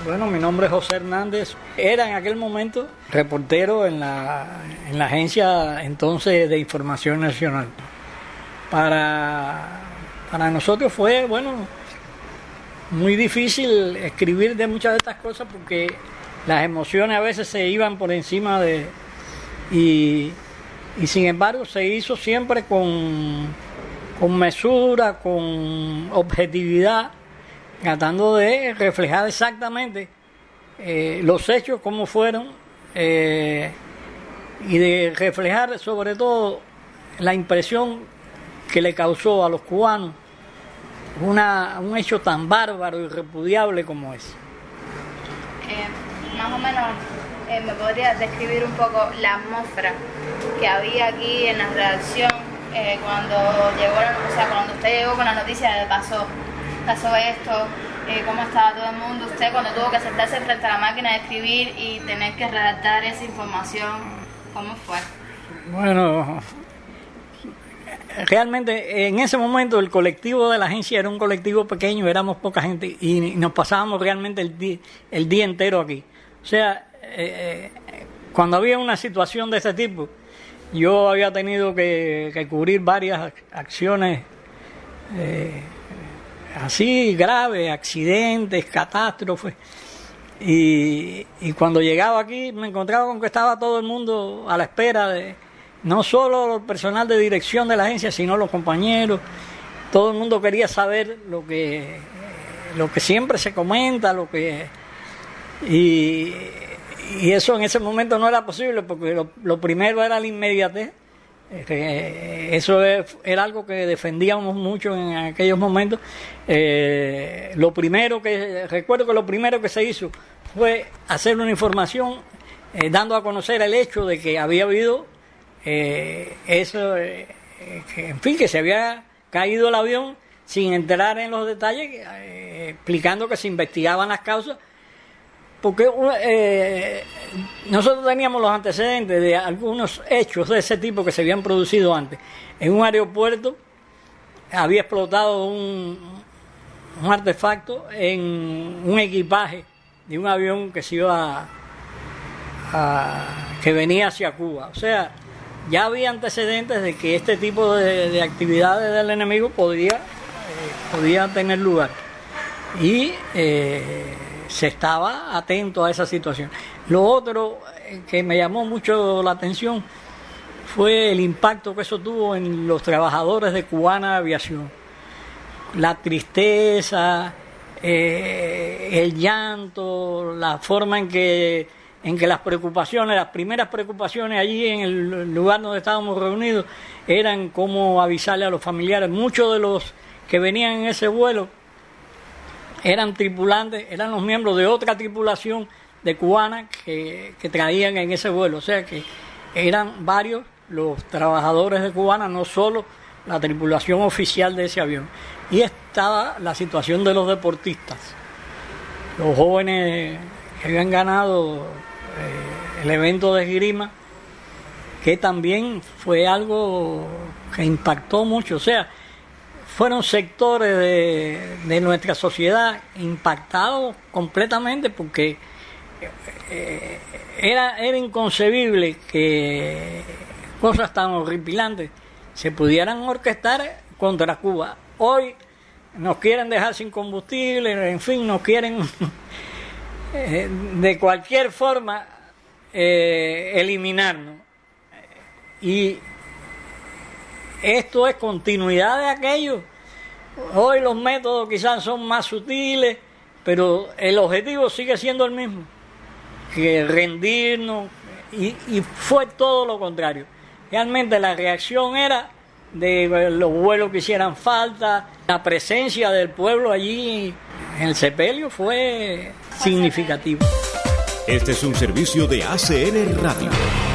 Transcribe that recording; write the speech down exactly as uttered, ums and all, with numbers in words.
Bueno, mi nombre es José Hernández. Era en aquel momento reportero en la, en la agencia entonces de Información Nacional. Para, para nosotros fue, bueno, muy difícil escribir de muchas de estas cosas porque las emociones a veces se iban por encima de... Y, y sin embargo se hizo siempre con, con mesura, con objetividad, tratando de reflejar exactamente eh, los hechos como fueron eh, y de reflejar sobre todo la impresión que le causó a los cubanos una, un hecho tan bárbaro y repudiable como ese. Eh, más o menos, eh, ¿me podría describir un poco la atmósfera que había aquí en la redacción eh, cuando llegó la, o sea, cuando usted llegó con la noticia de pasó, pasó esto, eh, cómo estaba todo el mundo, usted cuando tuvo que sentarse frente a la máquina de escribir y tener que redactar esa información, ¿cómo fue? Bueno, realmente en ese momento el colectivo de la agencia era un colectivo pequeño, éramos poca gente y nos pasábamos realmente el día, el día entero aquí. O sea, eh, cuando había una situación de ese tipo, yo había tenido que, que cubrir varias acciones eh, así graves, accidentes, catástrofes. Y, y cuando llegaba aquí me encontraba con que estaba todo el mundo a la espera de... No solo el personal de dirección de la agencia, sino los compañeros. Todo el mundo quería saber lo que, lo que siempre se comenta, lo que y, y eso en ese momento no era posible porque lo, lo primero era la inmediatez. Eh, eso es, era algo que defendíamos mucho en aquellos momentos. Eh, lo primero que recuerdo que lo primero que se hizo fue hacer una información eh, dando a conocer el hecho de que había habido Eh, eso, eh, que, en fin, que se había caído el avión sin entrar en los detalles, eh, explicando que se investigaban las causas, porque eh, nosotros teníamos los antecedentes de algunos hechos de ese tipo que se habían producido antes. En un aeropuerto había explotado un, un artefacto en un equipaje de un avión que se iba a, a, que venía hacia Cuba. O sea, ya había antecedentes de que este tipo de, de actividades del enemigo podía, eh, podía tener lugar. Y eh, se estaba atento a esa situación. Lo otro que me llamó mucho la atención fue el impacto que eso tuvo en los trabajadores de Cubana Aviación. La tristeza, eh, el llanto, la forma en que en que las preocupaciones, las primeras preocupaciones allí en el lugar donde estábamos reunidos eran cómo avisarle a los familiares. Muchos de los que venían en ese vuelo eran tripulantes, eran los miembros de otra tripulación de Cubana que, que traían en ese vuelo. O sea que eran varios los trabajadores de Cubana, no solo la tripulación oficial de ese avión. Y estaba la situación de los deportistas, los jóvenes que habían ganado eh, el evento de esgrima, que también fue algo que impactó mucho. O sea, fueron sectores de, de nuestra sociedad impactados completamente porque eh, era, era inconcebible que cosas tan horripilantes se pudieran orquestar contra Cuba. Hoy nos quieren dejar sin combustible, en fin, nos quieren de cualquier forma eh, eliminarnos. Y esto es continuidad de aquello. Hoy los métodos quizás son más sutiles, pero el objetivo sigue siendo el mismo, que rendirnos, y, y fue todo lo contrario. Realmente la reacción era de los vuelos que hicieran falta, la presencia del pueblo allí en el sepelio fue significativo. Este es un servicio de A C N Radio.